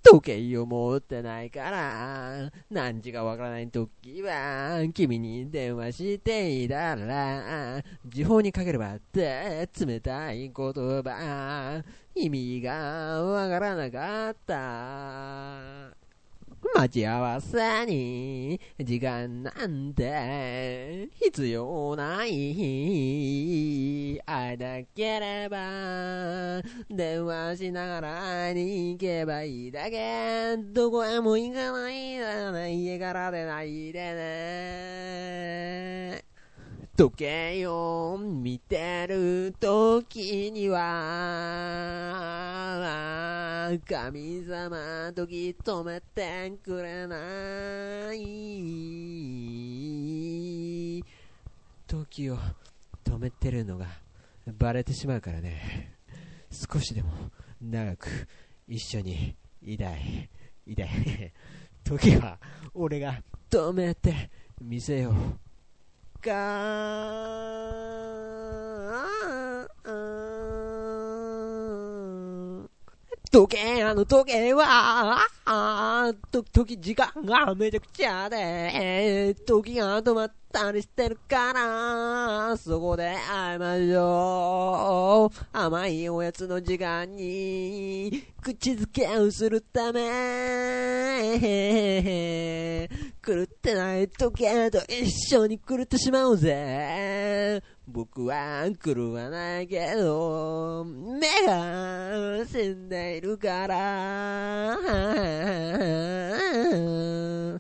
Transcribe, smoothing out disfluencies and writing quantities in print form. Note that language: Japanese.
時計を持ってないから何時かわからない時は君に電話していたら時報にかければって冷たい言葉意味がわからなかった待ち合わせに時間なんて必要ない会いたければ電話しながら会いに行けばいいだけどこへも行かないなら家から出ないでね時計を見てる時には神様時止めてくれない時を止めてるのがバレてしまうからね少しでも長く一緒にいたい時は俺が止めてみせよう時計は時間がめちゃくちゃで時が止まったりしてるからそこで会いましょう甘いおやつの時間に口づけをするため狂ってない時計と一緒に狂ってしまうぜ僕は狂わないけど目が死んでいるから